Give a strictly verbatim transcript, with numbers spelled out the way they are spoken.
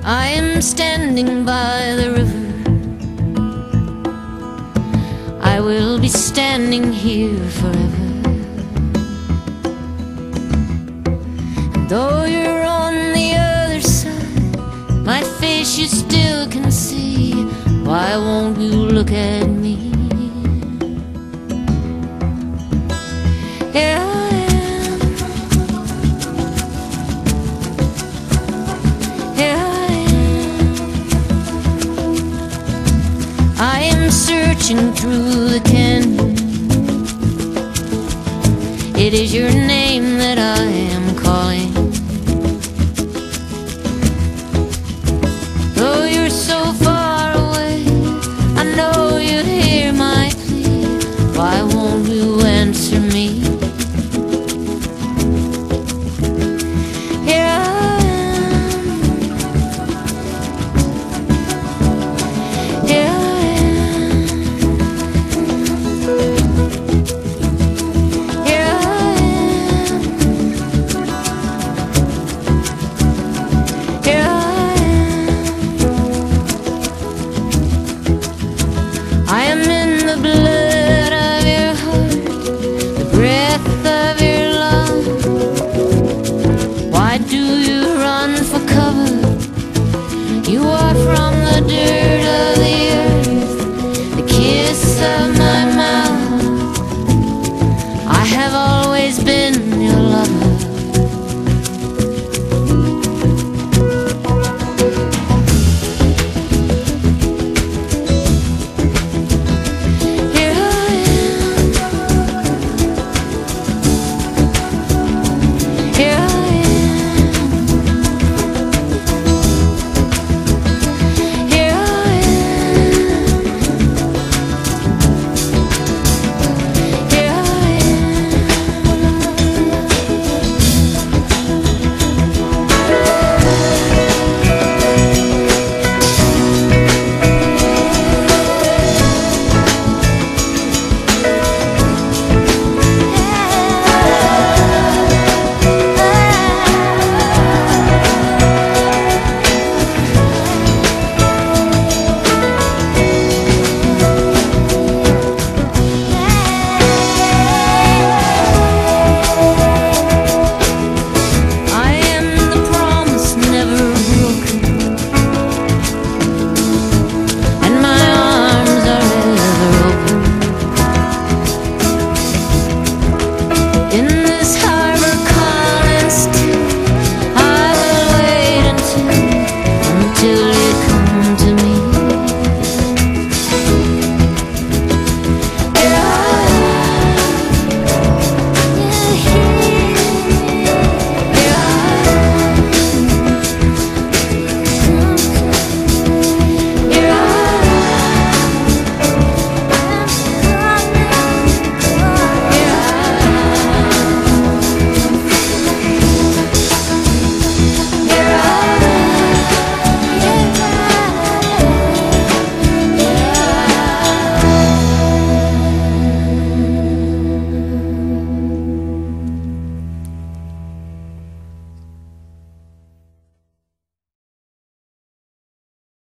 I am standing by the river. I will be standing here forever. And though you're on the other side, my face you still can see. Why won't you look at me? Here I am. Here I am. I am searching through the canyon. It is your name